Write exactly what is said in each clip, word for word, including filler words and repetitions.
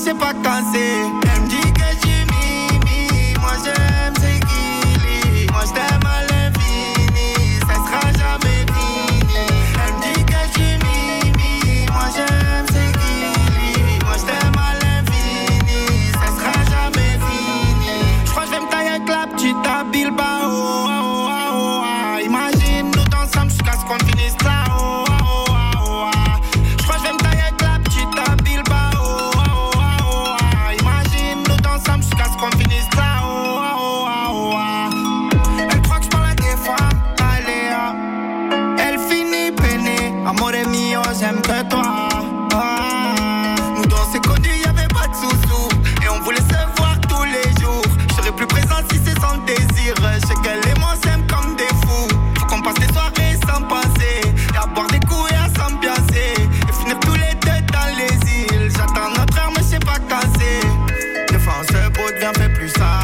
sais pas quand c'est. Elle me dit que je suis mimi, moi j'aime c'est Gilly. Moi je t'aime à l'infini, ça sera jamais fini. Elle me dit que je suis mimi, moi j'aime c'est Gilly. Moi je t'aime à l'infini, ça sera jamais fini. Je crois que je vais me tailler avec la petite à Bilbao. Oh, oh, oh, oh. Imagine nous ensemble jusqu'à ce qu'on finisse là. Oh, oh, oh, oh. Je crois que je vais me tailler avec la petite à Bilbao. Oh, oh, oh, oh. Imagine nous ensemble jusqu'à ce qu'on finisse là. Oh, oh, oh, oh. Elle croit que je parle à des femmes. Allez, oh. Elle finit peinée. Amore mio, j'aime que toi. Oh. Nous dans ces connus, y'avait pas de sous-sous. Et on voulait se voir tous les jours. Je serais plus présent si c'est sans désir. Je sais qu'elle et moi s'aiment comme des fous. Faut qu'on passe des soirées sans penser. Et à boire des coups et à s'ambiancer. Et finir tous les deux dans les îles. J'attends notre heure mais je sais pas quand c'est. Des fois on se beau devient fait plus ça.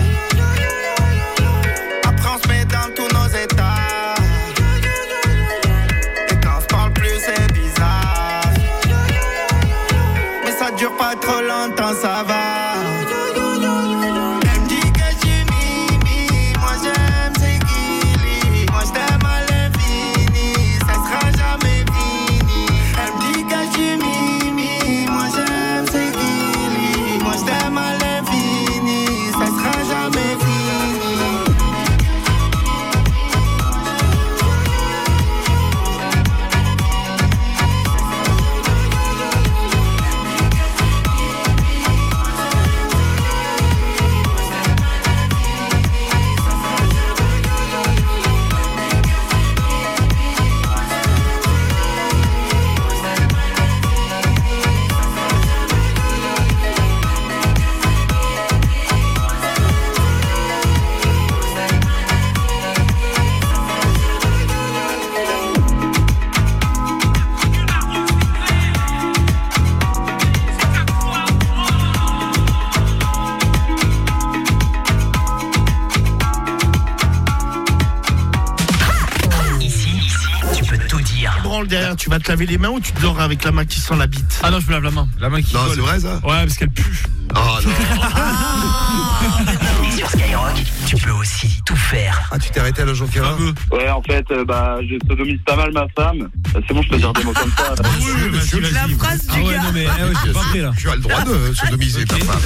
Après on se met dans tous nos états. Et quand on se parle plus c'est bizarre. Mais ça dure pas trop longtemps, ça va. Elle me dit que je suis mimi, moi j'aime c'est Gilly. Moi je t'aime à l'infini, ça sera jamais fini. Elle me dit que je suis mimi, moi j'aime c'est Gilly. Moi je t'aime à l'infini, ça sera jamais fini. Derrière, tu vas te laver les mains ou tu dors avec la main qui sent la bite? Ah non, je me lave la main. La main qui Non, colle. c'est vrai ça? Ouais, parce qu'elle pue. Oh non. Sur Skyrock, tu peux aussi tout faire. Ah, tu t'es arrêté à la Jonquera? Ouais, en fait, euh, bah, je sodomise pas mal ma femme. Euh, C'est bon, je peux dire des mots comme ça. Oui, oui, vas-y, vas-y. La phrase Ah du ouais, gars. non, mais eh ouais, je suis pas prêt là. Tu as le droit de sodomiser ta femme.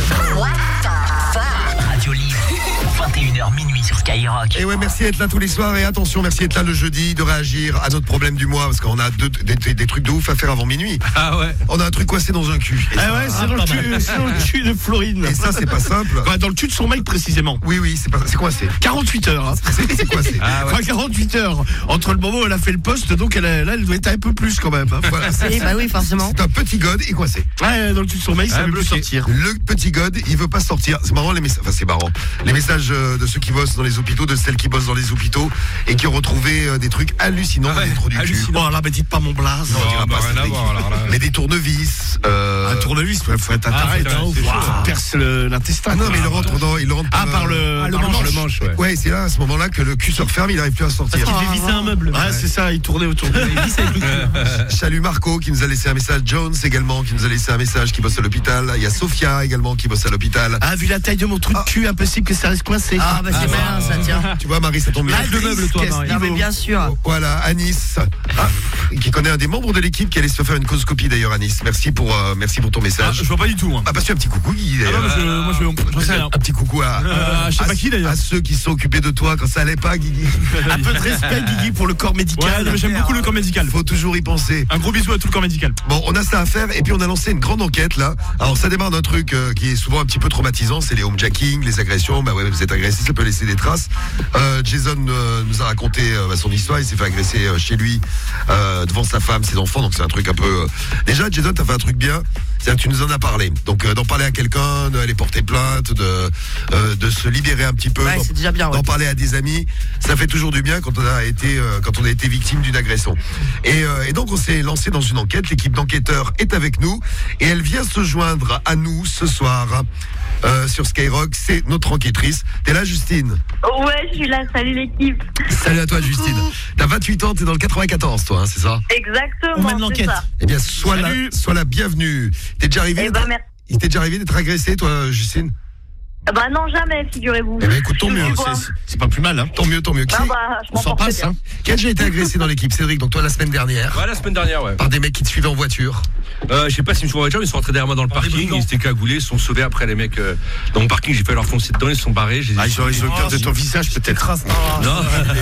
Radio Libre, vingt et une heures minuit sur Skyrock. Et ouais, merci d'être là tous les soirs. Et attention, merci d'être là le jeudi, de réagir à notre problème du mois. Parce qu'on a deux, des, des, des trucs de ouf à faire avant minuit. Ah ouais. On a un truc coincé dans un cul. Et Ah ça- ouais, c'est dans, le cul- c'est dans le cul de Florine. Et ça, c'est pas simple. Ouais, dans le cul de son mec précisément. Oui, oui, c'est pas, c'est coincé. quarante-huit heures. Hein. C'est, c'est coincé. Ah ouais. Enfin, quarante-huit heures entre le moment où elle a fait le poste, donc elle, a- là elle doit être un peu plus quand même. Hein. Voilà, c'est, Eh bah oui, forcément. c'est un petit god et coincé. Ouais, dans le cul de son mec, ça Ah, veut plus bloqué. sortir. Le petit god, il veut pas sortir. C'est marrant les messages. Enfin, c'est marrant. Les messages euh, de ceux qui bossent dans les hôpitaux, de celles qui bossent dans les hôpitaux et qui ont retrouvé euh, des trucs hallucinants Ah ouais, dans les trous du cul. hallucinant. Bon, là, mais dites pas mon blaze. Non, on dira bah, pas, rien c'est à voir, alors là. Mais des tournevis. Euh... Un tournevis, il faut être un Ah, taré, putain, hein, c'est ouah, chaud, hein. perce le- l'intestin. Ah non, mais il le rentre dans, il le rentre Ah, par le, Ah, le par manche, le manche, ouais. Ouais, c'est là, à ce moment-là, que le cul se referme, il n'arrive plus à sortir. Parce qu'il fait visser un meuble. Ouais, c'est ça, il tournait autour de lui. Salut Marco qui nous a laissé un message, Jones également qui nous a laissé un message, qui bosse à l'hôpital. Il y a Sophia également qui bosse à l'hôpital. Ah, vu la taille de mon trou de cul, impossible que ça reste coincé. Ah bah c'est bien, ça tient. Tu vois Marie, ça tombe bien. le meuble, toi, Marie. Non mais bien sûr. Voilà, Anis, ah, qui connaît un des membres de l'équipe qui allait se faire une coloscopie d'ailleurs, Anis. Merci pour, euh, merci pour ton Ah, message. je vois pas du tout. Hein. Ah, parce que un petit coucou, Guy. Ah, d'ailleurs. non, mais je, moi, je, j'en sais rien. Un petit coucou à, Euh, je sais à- pas qui, d'ailleurs. à ceux qui se sont occupés de toi quand ça allait pas, Guigui. Un peu de respect, Guigui, pour le corps Ouais, médical. non, mais j'aime beaucoup le corps médical. Faut toujours y penser. Un gros bisou à tout le corps médical. Bon, on a ça à faire et puis on a lancé une grande enquête là. Alors ça démarre d'un truc euh, qui est souvent un petit peu traumatisant, c'est les homejacking, les agressions. Bah ouais, vous êtes agressé, ça peut laisser des traces. Euh, Jason euh, nous a raconté euh, bah, son histoire. Il s'est fait agresser euh, chez lui euh, devant sa femme, ses enfants. Donc c'est un truc un peu. euh, Déjà, Jason, t'as fait un truc bien. C'est-à-dire que tu nous en as parlé. Donc euh, d'en parler à quelqu'un, d'aller porter plainte, de euh, de se libérer un petit peu. Ouais, d'en- c'est déjà bien, ouais. D'en parler à des amis, ça fait toujours du bien quand on a été euh, quand on a été victime d'une agression. Et, euh, et donc on s'est lancé dans une enquête. L'équipe d'enquêteurs est avec nous et elle vient se joindre à nous ce soir euh, sur Skyrock. C'est notre enquêtrice. T'es là, Justine? Ouais, je suis là. Salut l'équipe. Salut à toi, Justine. T'as vingt-huit ans, t'es dans le quatre-vingt-quatorze, toi, hein, c'est ça? Exactement. On mène c'est l'enquête. ça. Eh bien, sois la, Salut. sois la bienvenue. T'es déjà arrivé? Eh ben, merci. Il t'est déjà arrivé d'être agressé, toi, Justine? Bah non, jamais, figurez-vous. Eh ben écoute, tant Je mieux. sais pas. C'est- C'est pas plus mal, hein. Tant mieux, tant mieux. Qui, Ah bah, je On m'en s'en porte passe, bien. hein. qui a déjà été agressé dans l'équipe? Cédric, donc toi la semaine dernière, Ouais, la semaine dernière, ouais. par des mecs qui te suivaient en voiture. Euh, je sais pas s'ils me sont en voiture, mais ils sont rentrés derrière moi dans le Par des parking. brigands. Ils s'étaient cagoulés, ils se sont sauvés après les mecs euh, dans mon parking. J'ai fait leur foncer dedans, ils se sont barrés. je les ai- Ah, ils ont ils ont peur de ton visage, peut-être. Non,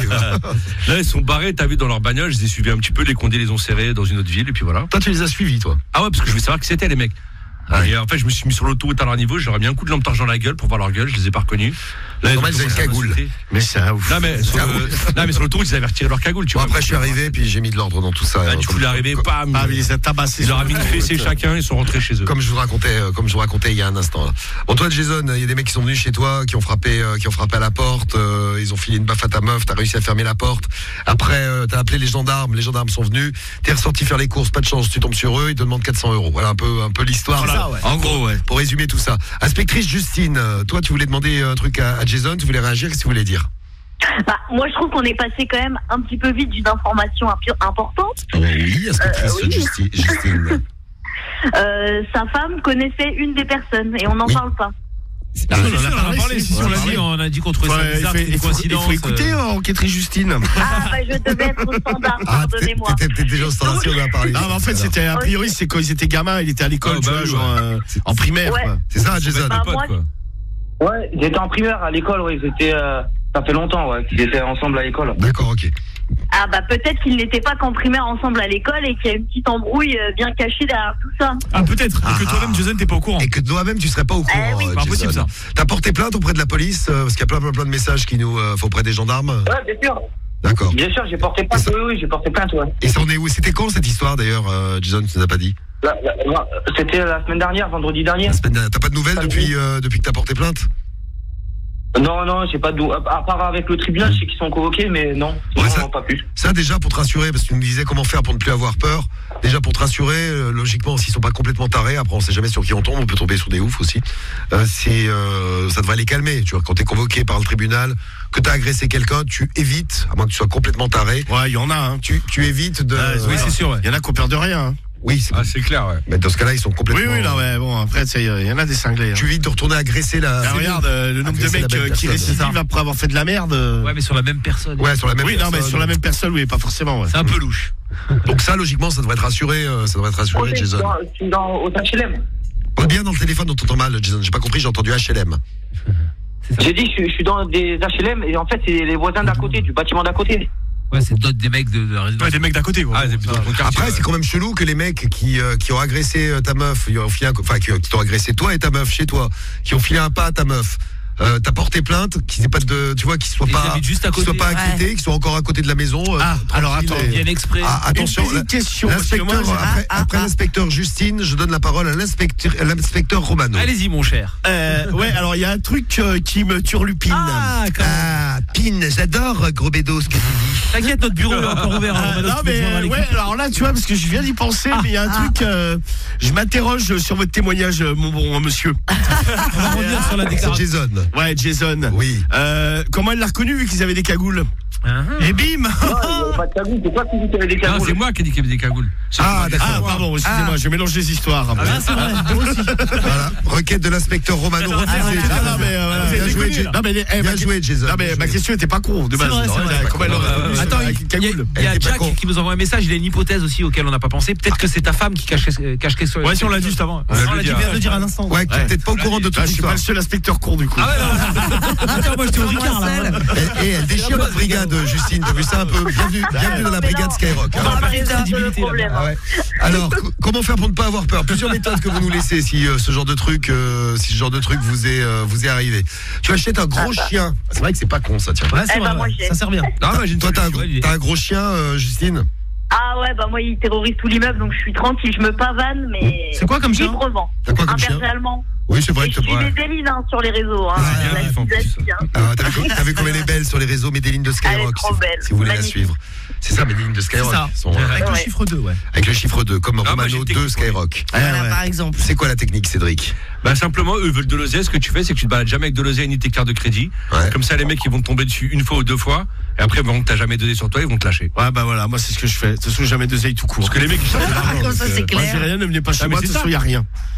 là ils sont barrés. T'as vu dans leur bagnole, je les ai suivis un petit peu. Les condés les ont serrés dans une autre ville et puis voilà. Toi, tu les as suivis, toi. Ah ouais, parce que je voulais savoir qui c'était les mecs. Ah ouais. Et en fait, je me suis mis sur l'autoroute à leur niveau. J'aurais mis un coup de lampe torche dans la gueule pour voir leur gueule. Je les ai pas reconnus. Là, Normal, ils avaient une commencé à cagoule. m'insulter. Mais c'est un ouf. Non mais, sur, C'est un le- non, mais sur l'autoroute, ils avaient retiré leur cagoule. Tu Bon, vois. après, je suis arrivé, puis j'ai mis de l'ordre dans tout ça. Là, hein, du coup, comme- il est arrivé, comme- bam. Ah, mais ils ont tabassé. Ils leur ont mis une fessée chacun. Ils sont rentrés chez eux. Comme je vous racontais, euh, comme je vous racontais il y a un instant. Là. Bon, toi, Jason, il y a des mecs qui sont venus chez toi, qui ont frappé, euh, qui ont frappé à la porte. euh, ils ont filé une baffe à ta meuf. T'as réussi à fermer la porte. Après, euh, t'as appelé les gendarmes. Les gendarmes sont venus. T'es ressorti faire les courses. Pas de chance. Tu tombes sur eux. Ils te demandent quatre cents euros. Voilà un peu, un peu l'histoire. Voilà. là. Ça, ouais. En gros, ouais. Pour résumer tout ça. Inspectrice Justine, euh, toi, tu voulais demander un truc à, à Jason. Tu voulais réagir. Qu'est-ce que tu voulais dire? Bah, moi, je trouve qu'on est passé quand même un petit peu vite d'une information impi- importante. Oh, oui, inspectrice Euh, oui. Justi- Justine. Euh, sa femme connaissait une des personnes et on n'en Oui. parle pas. Ah, Si, on en si, a on en a parlé, parlé, si, si, on on en a l'a parlé. dit, on a dit qu'on trouvait Ouais, ça il bizarre, fait- c'est une il faut, il coïncidence. faut écouter, euh, enquêtrice Justine. Ah, bah, je devais être au standard, Ah, t'es- pardonnez-moi. t'étais t'étais déjà au standard, si on en a parlé. Non, mais en fait, c'était a priori, c'est quand ils étaient gamins, il était à l'école, Oh, tu bah vois, oui, genre ouais. euh, en primaire. Ouais. Quoi. C'est ça, Jason. Bah, potes, moi, quoi. Ouais, j'étais en primaire à l'école, ouais, c'était euh, ça fait longtemps, ouais, qu'ils étaient ensemble à l'école. D'accord, ok. Ah bah peut-être qu'ils n'étaient pas qu'en primaire ensemble à l'école et qu'il y a une petite embrouille euh, bien cachée derrière tout ça. Ah, peut-être. Et que Ah. toi-même, Jason, t'es pas au courant. Et que toi-même tu serais pas au courant. Eh oui. euh, Pas Jason. impossible, ça. T'as porté plainte auprès de la police euh, parce qu'il y a plein plein plein de messages qui nous euh, faut auprès des gendarmes. Ouais, bien sûr. D'accord. Bien sûr, j'ai porté plainte, Et ça- oui, oui, j'ai porté plainte, ouais. Et ça en est où? C'était quand cette histoire d'ailleurs, euh, Jason, tu nous as pas dit? La- la- la- C'était la semaine dernière, vendredi dernier. La semaine dernière. T'as pas de nouvelles Pas depuis euh, depuis que t'as porté plainte? Non, non, j'ai pas de. À à part avec le tribunal, je sais qu'ils sont convoqués, mais non, Ouais, non, ça- non, pas plus. Ça déjà pour te rassurer, parce que tu me disais comment faire pour ne plus avoir peur. Déjà pour te rassurer, euh, logiquement s'ils sont pas complètement tarés, après on sait jamais sur qui on tombe, on peut tomber sur des oufs aussi. Euh, c'est, euh, ça devrait les calmer. Tu vois, quand t'es convoqué par le tribunal, que t'as agressé quelqu'un, tu évites, à moins que tu sois complètement taré, Ouais, il y en a, hein. tu, tu évites de. Ouais, Oui, c'est sûr, ouais. Il y en a qui ont peur de rien. Hein. Oui, c'est Ah, c'est clair, ouais. mais dans ce cas-là, ils sont Oui, complètement. oui, non, mais bon, après, tu sais, il y en a des cinglés. Hein. Tu évites de retourner agresser la. Ah, regarde, euh, le nombre de Agresser la mecs belle euh, qui personne. récidivent après avoir fait de la merde. euh, Ouais, mais sur la même personne. Ouais, sur la même oui, non, mais personne. sur la même personne, oui, pas forcément. Ouais. C'est un peu louche. Donc ça, logiquement, ça devrait être rassuré, euh, ça devrait être rassuré, Ouais, je suis Jason. dans, je suis dans, au H L M. Parle bien dans le téléphone, on t'entend mal, Jason. J'ai pas compris, j'ai entendu H L M. J'ai dit, je suis, je suis dans des H L M et en fait, c'est les voisins d'à côté, du bâtiment d'à côté. Ouais, c'est d'autres des mecs de, de la résidence. Ouais, des mecs d'à côté, quoi. Ah, des plutôt dans ton quartier, Après, ouais. c'est quand même chelou que les mecs qui, euh, qui ont agressé euh, ta meuf, qui ont filé un- enfin, qui, qui t'ont agressé toi et ta meuf chez toi, qui ont filé un pas à ta meuf, euh, t'as porté plainte, qu'ils aient pas de, tu vois, qu'ils soient Ils pas, habitent juste à qu'ils soient côté. pas Ouais. inquiétés, qu'ils soient encore à côté de la maison. euh, Ah, alors tranquille attends, et- Ils viennent exprès. Ah, attention, Une petite question, parce que l'inspecteur, moi, j'ai- après, ah, après ah. l'inspecteur Justine, je donne la parole à l'inspecteur, à l'inspecteur Romano. Allez-y, mon cher. Euh, ouais, alors il y a un truc euh, qui me turlupine. Ah, quand même. Ah, Pine, j'adore gros bédo ce que tu dis. T'inquiète, notre bureau est encore ouvert. Ah, hein, non tu peux mais te joindre à euh, l'équipe. ouais, alors là tu vois parce que je viens d'y penser, mais il y a un truc, euh, je m'interroge sur votre témoignage, euh, mon bon monsieur. On va revenir sur la C'est déclaration. Jason. Ouais, Jason. Oui. Euh, comment elle l'a reconnu vu qu'ils avaient des cagoules? Ah, Et bim. Non, il n'y avait pas de cagoule, c'est toi qui dis qu'il y avait des Non, cagoules. c'est moi qui ai dit qu'il y avait des cagoules. C'est Ah, moi. d'accord. Ah pardon, excusez-moi, je mélange les histoires. Ah, c'est vrai, moi aussi. Voilà. Requête de l'inspecteur Romano. refusée. Ah, non, mais, euh, voilà, Bien bien joué, joué, Jason. Non, mais, les- eh, Bien ma- joué, Jason. Non mais Bien ma joué. question était pas con de C'est base. vrai, Non, c'est elle vrai. a- comment elle Ouais, aurait ouais, reconnu ouais. Attends, avec une il y a, cagoule? il y a Elle était pas Jack con. qui nous envoie un message, il a une hypothèse aussi auquel on n'a pas pensé. Peut-être que c'est ta femme qui cache, euh, cache quelque chose. Ouais, si on l'a dit juste avant. On vient de on le l'a dit, dire. vient de le dire à l'instant. Ouais, qui est Ouais. peut-être pas au courant de toute Ah, je suis pas l'histoire. le seul inspecteur con du coup. Ah ouais, non. Attends, moi j'étais au Ricard là. Et, et elle déchire notre brigade, Justine. T'as vu ça un peu? Bienvenue, bienvenue dans la brigade Skyrock. On hein. va résoudre le crédibilité, là. problème. Ah ouais. Alors, co- comment faire pour ne pas avoir peur? Plusieurs méthodes que vous nous laissez si euh, ce genre de truc, euh, si ce genre de truc vous est euh, vous est arrivé. Tu achètes un gros chien. C'est vrai que c'est pas con ça, tiens. Ouais, c'est Eh ben, vrai, moi, ouais. j'ai. Ça sert bien. Non, mais j'ai une Toi, t'as un, solution. t'as un gros chien, euh, Justine? Ah ouais, bah moi, il terrorise tout l'immeuble, donc je suis tranquille, je me pavane, mais. C'est quoi comme chien? librement. T'as quoi Un comme chien? berger allemand. Oui, c'est vrai Et que je suis ouais. les Déline hein, sur les réseaux. Hein. C'est bien La vif, en petite plus. Zazie, hein. Ah, t'as vu, t'as vu comme elle est belle sur les réseaux Medellin de Elle est Skyrock, trop si, belle. si vous voulez la Magnifique. suivre. C'est ça, Medellin de Skyrock. C'est ça. Ils sont, euh, Avec le Ouais. chiffre deux, ouais. avec le chiffre deux, comme moi, j'ai Romano une deux technique, Skyrock. Voilà, ouais. par exemple. C'est quoi la technique, Cédric? Bah simplement, eux veulent de l'oseille. Ce que tu fais, c'est que tu te balades jamais avec de l'oseille ni tes cartes de crédit. Ouais. Comme ça, les mecs, ils vont te tomber dessus une fois ou deux fois. Et après, bon, t'as jamais donné sur toi, ils vont te lâcher. Ouais bah voilà, moi c'est ce que je fais. De toute façon jamais d'oseille tout court. Parce que les mecs, ils cherchent de l'argent, Comme ça, donc, c'est euh, Moi clair. j'ai rien, ne venez pas chez Ah, mais moi, de c'est toute façon ça. y a rien.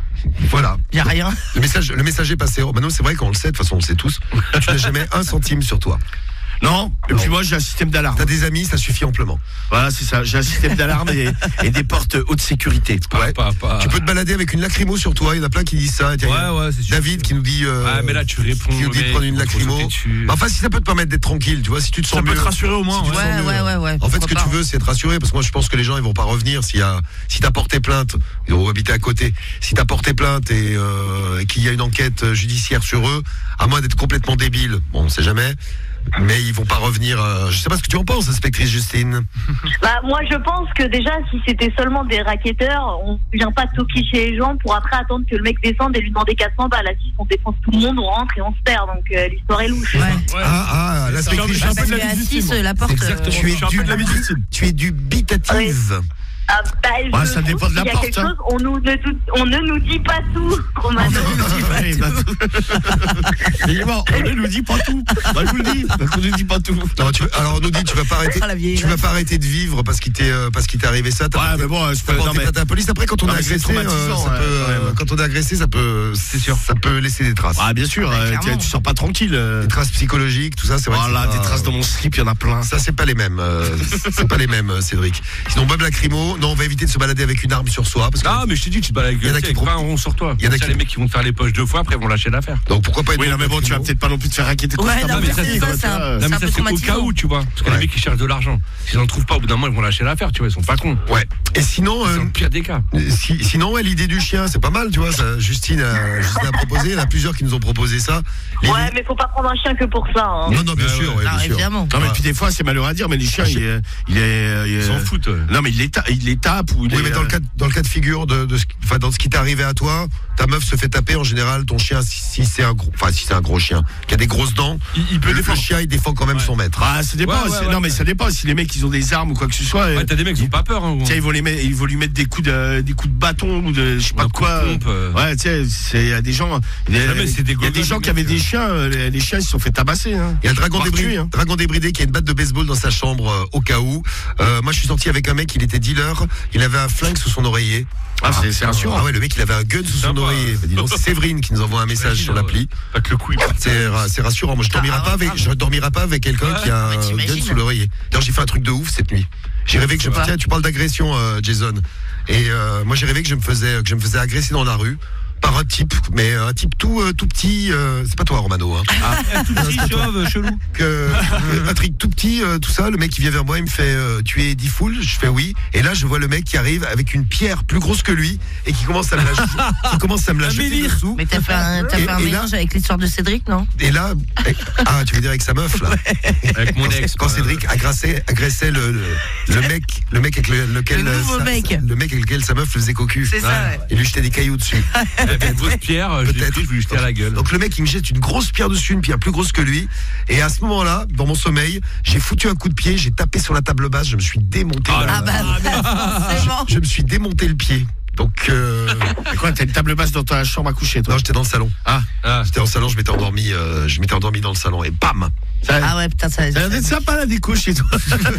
Voilà. Il y a rien. Le message, le message est passé. Oh, maintenant, c'est vrai qu'on le sait, de toute façon, on le sait tous. Tu n'as jamais un centime sur toi. Non, et puis moi j'ai un système d'alarme. T'as des amis, ça suffit amplement. Voilà, c'est ça. J'ai un système d'alarme et, et des portes haute sécurité. Ouais. Pas, pas. Tu peux te balader avec une lacrymo sur toi. Il y en a plein qui disent ça. Tiens, Ouais, ouais, c'est sûr. David qui nous dit. Euh, Ouais, mais là, tu réponds, Qui nous dit de mec, prendre une on te lacrymo. sauter dessus. Bah, enfin, si ça peut te permettre d'être tranquille, tu vois, si tu te sens Ça peut mieux. te rassurer au moins. Si tu te ouais. sens Ouais, mieux. ouais, ouais, ouais. En fait, ce que Pourquoi tu pas. veux, c'est être rassuré, parce que moi, je pense que les gens, ils vont pas revenir si, a, si t'as porté plainte. Ils vont habiter à côté. Si t'as porté plainte et, euh, et qu'il y a une enquête judiciaire sur eux, à moins d'être complètement débile, bon, on sait jamais. Mais ils vont pas revenir. Euh, je sais pas ce que tu en penses, inspectrice Justine. Bah, moi, je pense que déjà, si c'était seulement des racketteurs, on vient pas toquer chez les gens pour après attendre que le mec descende et lui demander quatre cents balles. Là, si on défonce tout le monde, on rentre et on se perd. Donc, euh, l'histoire est louche. Ouais. Ouais. Ah, ah, l'inspectrice C'est un peu Parce de que la à victime. six, la porte. Exactement. euh, Tu es Je suis un peu du- de la victime. Tu es dubitative. Ah, bah, je Ouais, ça trouve dépend de la qu'il y a porte, quelque hein. chose, on, nous, ne, tout- on ne nous dit pas tout, Romano. Ouais, bah, il est mort. On ne nous dit pas tout. Bah, je vous le dis. On ne nous dit pas tout. Non, tu, alors on nous dit tu vas pas arrêter. Ah, la vieille Tu vas pas arrêter de vivre parce qu'il t'est euh, parce qu'il t'est arrivé ça. T'as Ouais, porté- mais bon, je t'as peux. porté Non, mais. plainte à la police. Après, quand on Non, est mais c'est agressé, euh, traumatisant, ça ouais, peut, ouais, euh, ouais. quand on est agressé, ça peut, C'est sûr. ça peut laisser des traces. Ah, bien sûr. Ouais, euh, clairement. tu sors pas tranquille. euh. Des traces psychologiques, tout ça, c'est vrai. que Voilà, c'est des pas- traces dans mon slip, il y en a plein. Ça, c'est pas les mêmes. euh, c'est pas les mêmes, euh, Cédric. Sinon, Bob Lacrymo, non, on va éviter de se balader avec une arme sur soi. Parce que, Ah, mais je t'ai dit, tu te balades Il y en a avec qui avec pro- pas un rond sur toi. Il y en a Il y a qui- les mecs qui vont te faire les poches deux fois, après ils vont lâcher l'affaire. donc pourquoi pas une Oui, non, bombe mais bon, tu vas lacrymo. peut-être pas non plus te faire raqueter Ouais, constamment. non, mais mais ça, c'est c'est ça, dans c'est le un- cas, Non, euh, c'est mais un ça, peu c'est au cas traumatisant. où, tu vois. Parce que Ouais. les mecs qui cherchent de l'argent, s'ils en trouvent pas, au bout d'un moment, ils vont lâcher l'affaire, tu vois. Ils sont pas cons. Ouais. Et sinon, C'est euh, dans le pire des cas. si- sinon, ouais, l'idée du chien, c'est pas mal, tu vois. Ça, Justine, a, Justine a proposé. Il y en a plusieurs qui nous ont proposé ça. Les- Ouais, mais faut pas prendre un chien que pour ça. Hein. Non, non, bien Ouais, sûr, ouais. ouais, Ah, bien sûr. évidemment. Non, mais puis des fois, c'est malheureux à dire, mais les chiens, il est. Il est il est- Ils s'en foutent. ouais. Non, mais il les, ta- il les tape ou il Oui, les, mais dans le cas, de- dans le cas de figure de, de ce, qui- enfin, dans ce qui t'est arrivé à toi, ta meuf se fait taper en général. Ton chien, si, si c'est un gros, enfin, si c'est un gros chien, qui a des grosses dents, Il, il peut le, le défendre. chien, il défend quand même Ouais. son maître. Ah, ça dépend. Ouais, ouais, c'est- ouais. Non, mais ça dépend. Si les mecs, ils ont des armes ou quoi que ce soit. Ouais, euh, t'as des mecs qui ont pas peur. Hein, Tiens, ils vont les mettre, ils vont lui mettre des coups de, des coups de bâton ou de, je sais pas Un de coup de quoi. pompe, euh. Ouais, tu sais, c'est, il y a des gens, il y a, Non, mais c'est des il y a des gogos, gens les qui avaient mecs, des euh. chiens, euh, les, les chiens, ils se sont fait tabasser, hein. Il y a le dragon Voire débridé, tuer, hein. dragon débridé qui a une batte de baseball dans sa chambre euh, au cas où. Euh, moi, je suis sorti avec un mec, il était dealer, il avait un flingue sous son oreiller. Ah, c'est, c'est rassurant. Ah ouais, le mec, il avait un gun sous son Sympa. oreiller. Bah, dis donc, c'est Séverine qui nous envoie un message sur l'appli. Pas que le coup, il part. C'est, ra- c'est rassurant. Moi, je dormirai Ah, pas avec, grave. je dormirai pas avec quelqu'un Ouais, qui a mais un gun t'imagines. sous l'oreiller. D'ailleurs, j'ai fait un truc de ouf cette nuit. J'ai rêvé que je, Quoi tiens, tu parles d'agression, euh, Jason. Et euh, moi, j'ai rêvé que je me faisais, que je me faisais agresser dans la rue par un type, mais un type tout, euh, tout petit. euh, c'est pas toi, Romano. Hein. Tout petit, chauve, chelou. Que, euh, un truc tout petit, euh, tout ça. Le mec qui vient vers moi, il me fait, euh, tu es Diffoul? Je fais oui. Et là, je vois le mec qui arrive avec une pierre plus grosse que lui et qui commence à me la, qui commence à me la jeter dessous. Mais t'as fait un, t'as Et- fait un et là- mélange avec l'histoire de Cédric, non? Et là, eh, ah, tu veux dire avec sa meuf là? Avec mon Quand- ex. Quand quoi. Cédric agressait, agressait le, le, le mec, le mec avec le, lequel, Le nouveau sa, mec. le mec avec lequel sa meuf faisait cocu. C'est ça, ouais. Et lui jetait des cailloux dessus. Avec une grosse pierre, je l'ai Peut-être. pris, je lui ai jeté à la gueule. Donc le mec il me jette une grosse pierre dessus, une pierre plus grosse que lui. Et à ce moment-là, dans mon sommeil, j'ai foutu un coup de pied, j'ai tapé sur la table basse, je me suis démonté. Ah la- Ah bah, forcément. je me suis démonté le pied. Donc euh, Et quoi, t'as une table basse dans ta chambre à coucher, toi? non, j'étais dans le salon. Ah, Ah. J'étais dans le salon, je m'étais endormi, euh, je m'étais endormi dans le salon et bam. ça, Ah ouais, putain, ça. ça a l'air d'être sympa, la déco chez toi.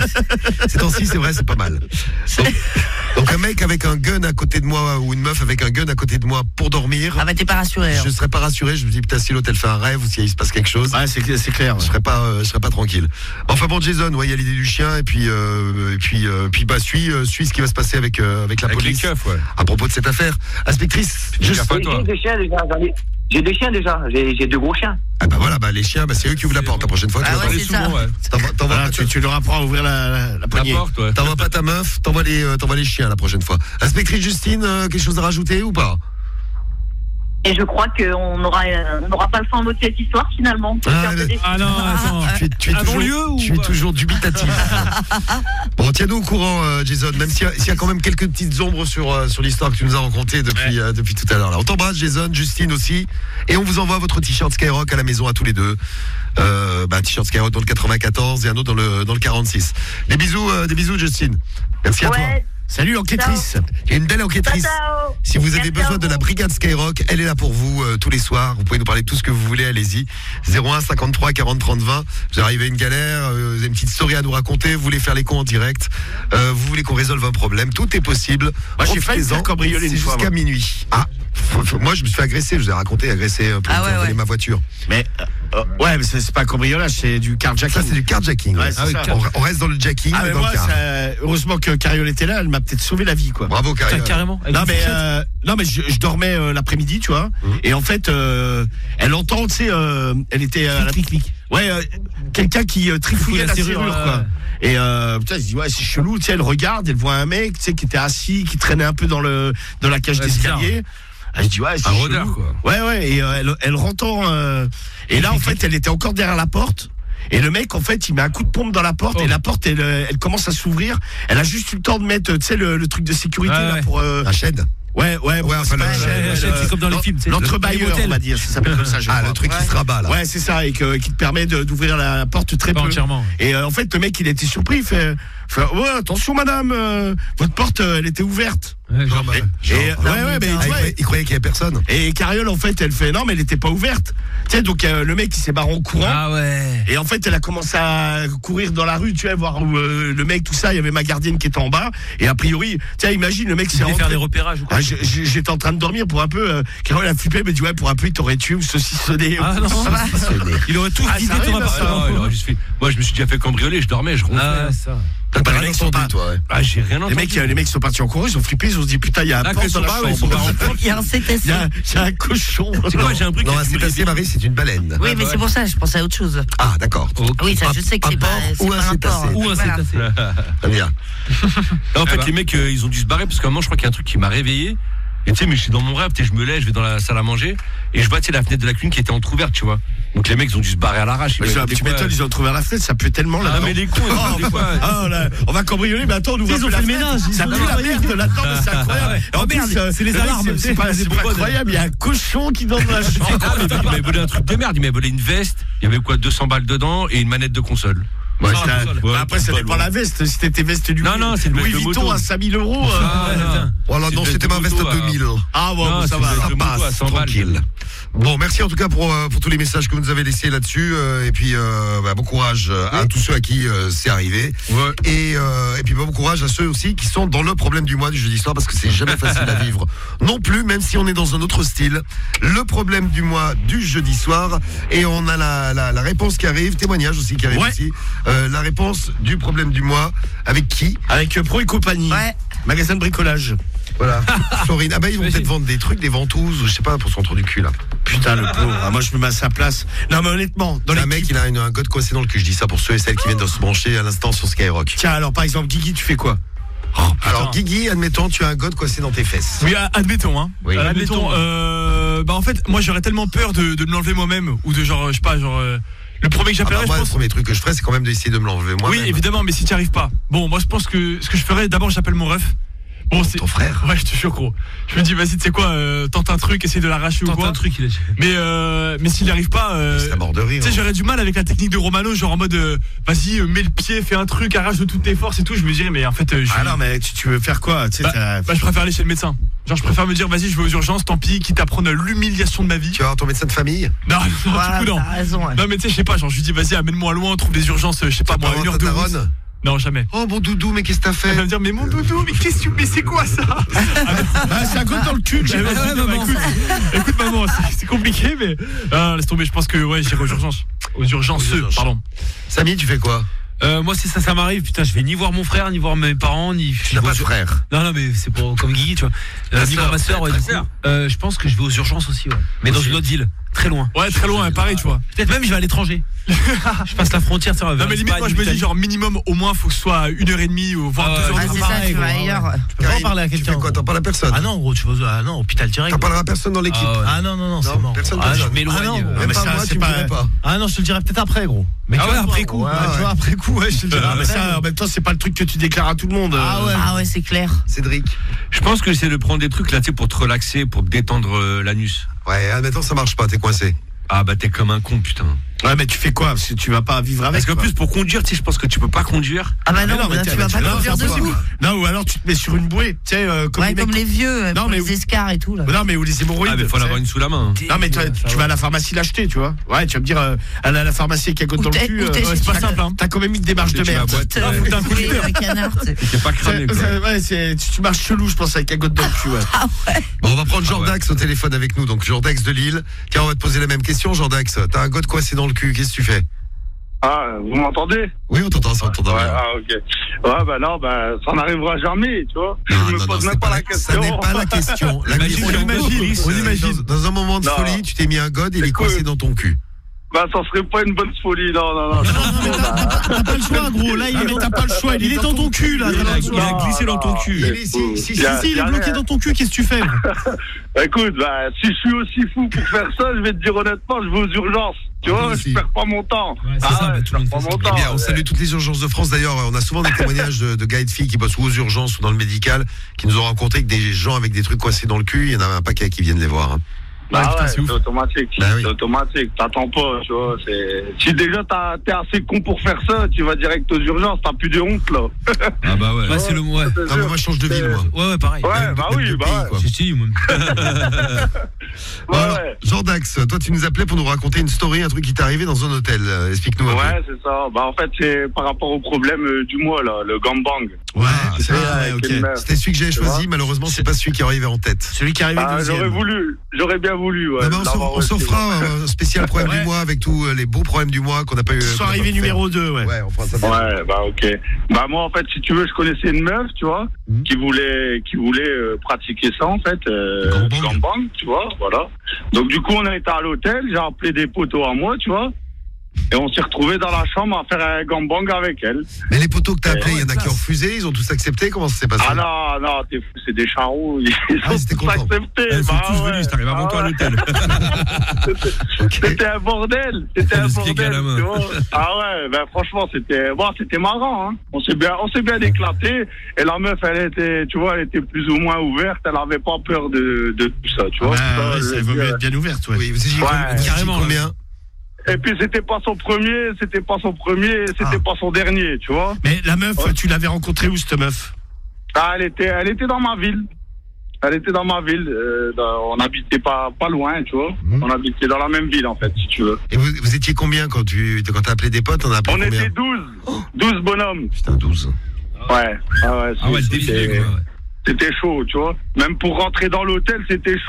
Ces temps-ci, c'est vrai, c'est pas mal. Donc, donc un mec avec un gun à côté de moi ou une meuf avec un gun à côté de moi pour dormir, Ah bah, t'es pas rassuré. hein. je serais pas rassuré. Je me dis putain, si l'autre elle fait un rêve ou si il se passe quelque chose, Ouais, c'est, c'est clair. je serais pas, euh, je serais pas tranquille. Enfin bon, Jason, ouais, il y a l'idée du chien et puis, euh, et puis, euh, puis bah suis, euh, suis ce qui va se passer avec euh, avec la Avec les police keufs, ouais. à propos de cette affaire. Inspectrice, Fais je gaffe à toi. J'ai des chiens déjà. j'en ai- J'ai des chiens déjà. J'ai j'ai deux gros chiens. ah bah voilà, bah les chiens, bah c'est eux qui ouvrent la porte la prochaine fois. Tu Ah vas ouais, t'en- c'est ça. Souvent, ouais. t'envoies- t'envoies Voilà, pas tu, ta- tu leur apprends à ouvrir la, la, la La poignée. porte, ouais. t'envoies pas ta meuf, t'envoies les, euh, t'envoies les chiens la prochaine fois. Inspectrice Justine, euh, quelque chose à rajouter ou pas? Et je crois qu'on n'aura on n'aura pas le fin mot de cette histoire finalement. Ah, C'est un peu le- déçu. Ah non, attends. Tu es, tu es Un toujours, non-lieu ou tu es pas toujours dubitatif. Bon, tiens-nous au courant, euh, Jason, même s'il y, a- s'il y a quand même quelques petites ombres sur, euh, sur l'histoire que tu nous as racontée depuis, euh, depuis tout à l'heure. Là. On t'embrasse, Jason, Justine aussi. Et on vous envoie votre t-shirt Skyrock à la maison à tous les deux. Euh, bah, un t-shirt Skyrock dans le quatre-vingt-quatorze et un autre dans le, dans le quarante-six. Des bisous, euh, des bisous, Justine. Merci à toi. Ouais, Salut, enquêtrice. Il y a une belle enquêtrice. ciao. Si vous avez Merci besoin à de vous. la brigade Skyrock, elle est là pour vous euh, tous les soirs. Vous pouvez nous parler de tout ce que vous voulez, allez-y. zéro un cinquante-trois quarante trente vingt. Vous arrivez à une galère, euh, vous avez une petite story à nous raconter, vous voulez faire les cons en direct, euh, vous voulez qu'on résolve un problème, tout est possible. Moi, j'ai failli Profitez-en. faire cambrioler une C'est fois, jusqu'à moi. minuit. Ah, Faut- faut- Moi, je me suis fait agresser, je vous ai raconté, agressé euh, pour Ah ouais, voler ouais. ma voiture. Mais euh, ouais, mais c'est c'est pas un cambriolage, c'est du carjacking. Ça, c'est du carjacking. Ouais, ouais. c'est Ah oui, ça. on, on reste dans le jacking, Ah, mais mais dans moi, le car. ça- heureusement que Cariole était là, elle m'a peut-être sauvé la vie, quoi. Bravo, Putain, Cariole. carrément. Avec Non une mais fourchette. euh, non mais je, je dormais euh, l'après-midi, tu vois, Mhm. et en fait euh, elle entend, tu sais, euh, elle était euh, à la- Clic, clic, clic. ouais, euh, quelqu'un qui euh, trifouillait Trifouille la la serrure, serrure, quoi. ouais. Et euh, putain, elle se dit ouais, c'est chelou, tu sais, elle regarde, elle voit un mec, tu sais, qui était assis, qui traînait un peu dans le dans la cage Ouais, d'escalier. Elle se dit ouais, c'est Un chelou. rôdeur, quoi. Ouais ouais, et euh, elle elle rentre euh, et là en fait, elle était encore derrière la porte. Et le mec, en fait, il met un coup de pompe dans la porte Oh. et la porte, elle, euh, elle commence à s'ouvrir. Elle a juste eu le temps de mettre, tu sais, le, le truc de sécurité Ouais, là ouais. pour. euh, La chaîne. Ouais, ouais, bon, Ouais, c'est enfin, pas la une chaîne, chaîne, la ouais, chaîne, le- c'est comme dans les films, c'est l'entrebâilleur, les on va motels. dire, ça s'appelle comme ça. je Ah, crois. le truc qui se rabat, là. Ouais, c'est ça, et que, qui te permet de- d'ouvrir la porte très Pas peu. entièrement. Et euh, en fait, le mec, il était surpris, il fait, fait ouais, attention, madame, euh, votre porte, euh, elle était ouverte. Ouais, genre, Genre, Et, genre, et- ouais, ouais, mais Ah, tu il, vois, croyait, il croyait qu'il y avait personne. et Cariole, en fait, elle fait, non, mais elle était pas ouverte. Tu sais, donc euh, le mec, il s'est barré en courant. Ah ouais. Et en fait, elle a commencé à courir dans la rue, tu vois, voir où euh, le mec, tout ça. Il y avait ma gardienne qui était en bas. Et a priori, tu sais, imagine, le mec Il s'est devait faire rentré. des repérages ou quoi. Ah, je- je- j'étais en train de dormir pour un peu. Euh, Carole a flippé, mais dit ouais, pour un peu, il t'aurait tué ou saucissonné. Ah non, il aurait tout Ah, vidé ça ton arrive, ça. appartement. Ah, il aurait juste fait- Moi, je me suis déjà fait cambrioler, je dormais, je ronflais. Ah, ça. Bah, T'as les rien mecs sont entendu, pas- toi, ouais. Ah, j'ai rien Les entendu. mecs, euh, les mecs sont partis en courant, ils ont flippé, ils ont se dit putain, il y a un Là, porc que dans sont la pas, ouais, ils chambre. sont pas en porte. Il y a un C T C. Il y a, il y a un cochon. C'est quoi, j'ai un truc Non, qui un me cétacé, Marie, c'est une baleine. Oui, mais c'est pour ça, je pensais à autre chose. Ah, d'accord. Oui, ça, je sais que Un c'est pas, porc c'est ou pas un un porc. cétacé. Ou un Voilà. cétacé. Très bien. En fait, Ah bah. les mecs, euh, ils ont dû se barrer parce qu'à un moment, je crois qu'il y a un truc qui m'a réveillé. Et tu sais, mais je suis dans mon rêve, tu sais, je me lève, je vais dans la salle à manger et je vois, tu sais, la fenêtre de la cuisine qui était entrouverte, tu vois. Donc les mecs, ils ont dû se barrer à l'arrache. Ils Mais m'ont ça, dit tu quoi, m'étonnes, ils ont trouvé la fenêtre, ça pue tellement là. Ah, mais les cons, ils ont dit quoi Ah, là, on va cambrioler, mais attends, on ouvre Ils un ont peu fait la le fenêtre. ménage, ils Ça ont pue la nettoyé. merde là-dedans, mais c'est incroyable. Et en Oh, merde, plus, euh, c'est les le mec, alarmes, c'est- c'est C'est pas, les c'est pas bonbonnes. incroyable, il y a un cochon qui dort dans la chambre. Ah, mais il m'avait volé un truc de merde, il m'avait volé une veste, il y avait quoi, deux cents balles dedans et une manette de console. Ouais, Ah, ça- console. bah, Ouais, après, ça console, dépend ouais. la veste. Si t'étais veste du Non, non, c'est une Louis veste de Vuitton moto. à cinq mille euros. euh, Ah, non. Voilà, non, C'est c'était une ma veste moto à à- deux mille. Ah, bon, Non, bon, ça c'est va. une veste Ça de moto à passe, cent balles. tranquille. Bon, merci en tout cas pour, euh, pour tous les messages que vous nous avez laissés là-dessus. euh, et puis, euh, bah, bon courage euh, à tous ceux à qui euh, c'est arrivé. Ouais. Et, euh, et puis, bah, bon courage à ceux aussi qui sont dans le problème du mois du jeudi soir, parce que c'est jamais facile à vivre. Non plus, même si on est dans un autre style. Le problème du mois du jeudi soir. Et on a la, la, la réponse qui arrive, témoignage aussi qui arrive Ouais. aussi. Euh, la réponse du problème du mois. Avec qui? Avec euh, Pro et compagnie. Ouais. Magasin de bricolage. Voilà. Florine. Ah bah, ils vont peut-être vendre des trucs, des ventouses, ou je sais pas, pour son trou du cul, là. Putain, le pauvre. Ah, moi, je me mets à sa place. Non, mais honnêtement, dans Dans les un mec, il a une, un god coincé dans le cul. Je dis ça pour ceux et celles qui viennent de se brancher à l'instant sur Skyrock. Tiens, alors, par exemple, Guigui, tu fais quoi? Alors, Guigui, admettons, tu as un god coincé dans tes fesses. Oui, a- admettons, hein. Oui. Euh, admettons, euh, bah en fait, moi j'aurais tellement peur de, de me l'enlever moi-même, ou de genre, je sais pas, genre, euh, le premier que Ah j'appellerais, bah, moi, je le pense. premier truc que je ferais, c'est quand même d'essayer de me l'enlever moi. Oui, évidemment, mais si tu n'y arrives pas. Bon, moi je pense que ce que je ferais, d'abord j'appelle mon ref. Bon, c'est Ton frère. Ouais, je te jure, gros. Je me dis, vas-y, tu sais quoi, euh, tente un truc, essaye de l'arracher ou Tente quoi. un truc, il est. Mais, euh, mais s'il n'y arrive pas, euh, C'est la mort de rire. tu sais, j'aurais du mal avec la technique de Romano, genre en mode, euh, vas-y, euh, mets le pied, fais un truc, arrache de toutes tes forces et tout. Je me dirais, mais en fait, euh, je Ah non, mais tu, tu veux faire quoi? Tu sais, Bah, t'as- bah, je préfère aller chez le médecin. Genre, je préfère me dire, vas-y, je vais aux urgences, tant pis, quitte à prendre l'humiliation de ma vie. Tu vas voir ton médecin de famille. Non, non, Voilà, du coup, non. t'as raison. ouais. Non, mais tu sais, je sais pas, genre, je lui dis, vas-y, amène-moi loin, trouve des urgences, euh, je sais pas, Tu vas moi, pas une heure voir de ta route. daronne. Non, jamais. Oh, bon doudou, mais qu'est-ce que t'as Elle va fait? me dire, mais mon doudou, mais qu'est-ce que tu, mais c'est quoi ça? Ah, c'est un coup dans le cul que j'ai. Eh ben, ouais, bah, maman. écoute, écoute, maman, c'est- c'est compliqué, mais. Ah, laisse tomber, je pense que, ouais, j'irai aux urgences. Aux urgences, Aux urgences. pardon. Samy, tu fais quoi? Euh, moi, si ça, ça m'arrive, putain, je vais ni voir mon frère, ni voir mes parents, ni. Tu n'as pas de frère. Non, non, mais c'est pour comme Guigui, tu vois. Euh, Ta ni voir sœur, ma soeur, ouais, ta du coup. sœur. Euh, je pense que je vais aux urgences aussi, ouais. Mais dans Aussi. une autre ville, très loin. Ouais, très loin, pareil, tu vois. Peut-être même je vais à l'étranger. Je passe la frontière, ça va. Non, mais limite, moi, je me dis, genre, minimum, au moins, faut que ce soit une heure et demie, ou voire Ah, deux heures Ah, de c'est route. ça, pareil, tu vas gros, ailleurs. Tu peux pas en parler à Tu quelqu'un. fais quoi? T'en parles à personne? Ah non, gros, tu vas ah non, hôpital direct. T'en parleras à personne dans l'équipe. Ah, ouais. Ah non, non, non, c'est Non, mort. personne Ah, personne. je m'éloigne. Ah non, Euh, même mais pas ça, moi, c'est tu me pas- dirais pas. Ah non, je te le dirai peut-être après, gros. Mais Ah tu ouais, vois, après toi, coup. ouais, Ah tu vois, ouais. après coup, ouais, je te le dirai Ah, mais après. ça, en même temps, c'est pas le truc que tu déclares à tout le monde. Ah ouais. Ah ouais, c'est clair. Cédric. Je pense que c'est de prendre des trucs là, tu sais, pour te relaxer, pour te détendre euh, l'anus. Ouais, admettons, ça marche pas, t'es coincé. Ah bah t'es comme un con, putain. Ouais, mais tu fais quoi? Parce que tu vas pas vivre avec. Parce qu'en quoi. plus, pour conduire, tu sais, je pense que tu peux pas conduire. Ah bah non, mais non, mais bah, t'es- tu vas tu- pas non, conduire c'est impossible. debout. Non, ou alors tu te mets sur une bouée, tu sais, euh, comme Ouais, les mecs- comme les vieux, euh, Non, pour mais les escars et tout là. Non, mais ou les hémorroïdes. Ah, mais faut en tu avoir sais. une sous la main. Non, mais toi, tu vas à la pharmacie l'acheter, tu vois. Ouais, tu vas me dire, euh, elle a la pharmacie avec cagotte Ou dans le t'es- cul. ou t'es- ouais, c'est pas t'as- simple, hein. T'as quand même une démarche de Tu vas merde. à boîte, Euh, Ah, faut que t'aies un coup de oui, leader. un canard, tu sais. T'es pas cramé, C'est- quoi. c'est- ouais, c'est- tu, tu marches chelou, je pense, avec cagotte dans le cul, ouais. Bon, on va prendre Ah Jordax au téléphone avec nous. Donc, Jordax de Lille. Tiens, on va te poser la même question, Jordax. T'as un god coincé dans le cul, qu'est-ce que tu fais? Ah, vous m'entendez? Oui, on t'entend, ça, on t'entend Ouais, bien. ah, ok. Ouais, bah non, bah, ça n'arrivera jamais, tu vois. Non, je me non, pose non, même c'est pas pas la la- question. ça n'est pas la question. La Imagine, question, on imagine, c'est- on imagine. Dans, dans un moment de Non. folie, tu t'es mis un god et il est Écoute. coincé dans ton cul. Bah, ça serait pas une bonne folie, non, non, non. Non, non, mais t'as- t'as t'as pas le choix, gros. Là, il Non, est mais dans- t'as pas le choix, il est dans ton cul, là. Il t'as a, pas le il choix. a glissé dans ton cul. Il est- si, si, si, Y a- Si, il y est a bloqué rien. dans ton cul, qu'est-ce que tu fais? Écoute, bah, si je suis aussi fou pour faire ça, je vais te dire honnêtement, je vais aux urgences. Tu Ah, vois, oui, je si. perds pas mon temps. Ouais, c'est Ah ça, bah, ouais, tout je le monde perds pas fait mon ça. temps. Eh bien, on salue toutes les urgences de France. D'ailleurs, on a souvent des témoignages de, de gars et de filles qui bossent ou aux urgences ou dans le médical, qui nous ont rencontré que des gens avec des trucs coincés dans le cul. Il y en a un paquet qui viennent les voir. hein. Bah Ouais, putain, ouais, c'est c'est ouf. automatique. Bah oui. C'est automatique. T'attends pas, tu vois. C'est... Si déjà t'as, t'es assez con pour faire ça, tu vas direct aux urgences, t'as plus de honte, là. Ah bah ouais. Ouais, c'est le ouais. C'est Non, mais sûr. moi, je change de ville, moi. Ouais, ouais, pareil. Ouais, Même- bah même oui, de bah pays, ouais. quoi. Si, si, moi. Ouais, Alors, ouais. Jordax, toi, tu nous appelais pour nous raconter une story, un truc qui t'est arrivé dans un hôtel. Euh, Explique-nous un peu. Ouais, c'est ça. Bah, en fait, c'est par rapport au problème euh, du mois, là, le gangbang. Ouais, c'est c'est vrai, vrai, avec ok. une meuf. C'était celui que j'avais Tu choisi, vois malheureusement, c'est pas celui qui est arrivé en tête. Celui qui est arrivé Ah, deuxième. j'aurais voulu, j'aurais bien voulu, ouais. Non, mais on s'en- l'avoir on s'en aussi. fera un spécial problème Ouais. du mois avec tous euh, les beaux problèmes du mois qu'on n'a pas eu. Ils qu'on sont n'a arrivés pas fait. numéro deux, ouais. Ouais, on fera ça bien. Ouais, bah ok. Bah moi en fait, si tu veux, je connaissais une meuf, tu vois, Mhm. qui voulait, qui voulait euh, pratiquer ça en fait, euh, Le gangbang. du gangbang, tu vois, voilà. Donc du coup, on a été à l'hôtel, j'ai appelé des potos à moi, tu vois, et on s'est retrouvés dans la chambre à faire un gangbang avec elle. Mais les poteaux que t'as appelés, il y en a classe. qui ont refusé, ils ont tous accepté. Comment ça s'est passé? Ah non, non, t'es fou, c'est des charros, ils Ah, ont ils étaient tous contents. accepté. Ils sont bah tous ouais. venus, c'est arrivé avant Ah toi à ouais. l'hôtel. C'était un bordel, c'était un Le ski à bordel, la main. tu vois. Ah ouais, ben franchement, c'était, bon, c'était marrant, hein. On s'est bien, on s'est bien éclaté. Et la meuf, elle était, tu vois, elle était plus ou moins ouverte. Elle avait pas peur de, de tout ça, tu vois. Ouais, Ça, ouais, je ça veux vaut mieux dire. être bien ouverte, ouais. Oui, vous étiez Ouais, vous étiez carrément, combien? Et puis c'était pas son premier, c'était pas son premier, c'était Ah. pas son dernier, tu vois. Mais la meuf, Ouais. tu l'avais rencontrée où, cette meuf? Ah, elle était, elle était dans ma ville. Elle était dans ma ville. euh, dans- on habitait pas, pas loin, tu vois. Mhm. On habitait dans la même ville, en fait, si tu veux. Et vous, vous étiez combien quand tu quand t'as appelé des potes? On a appelé On combien? était douze. douze bonhommes. Putain, douze. Ouais. Ah ouais, Ah ouais, le c'était- défilé, quoi. C'était chaud, tu vois. Même pour rentrer dans l'hôtel, c'était chaud.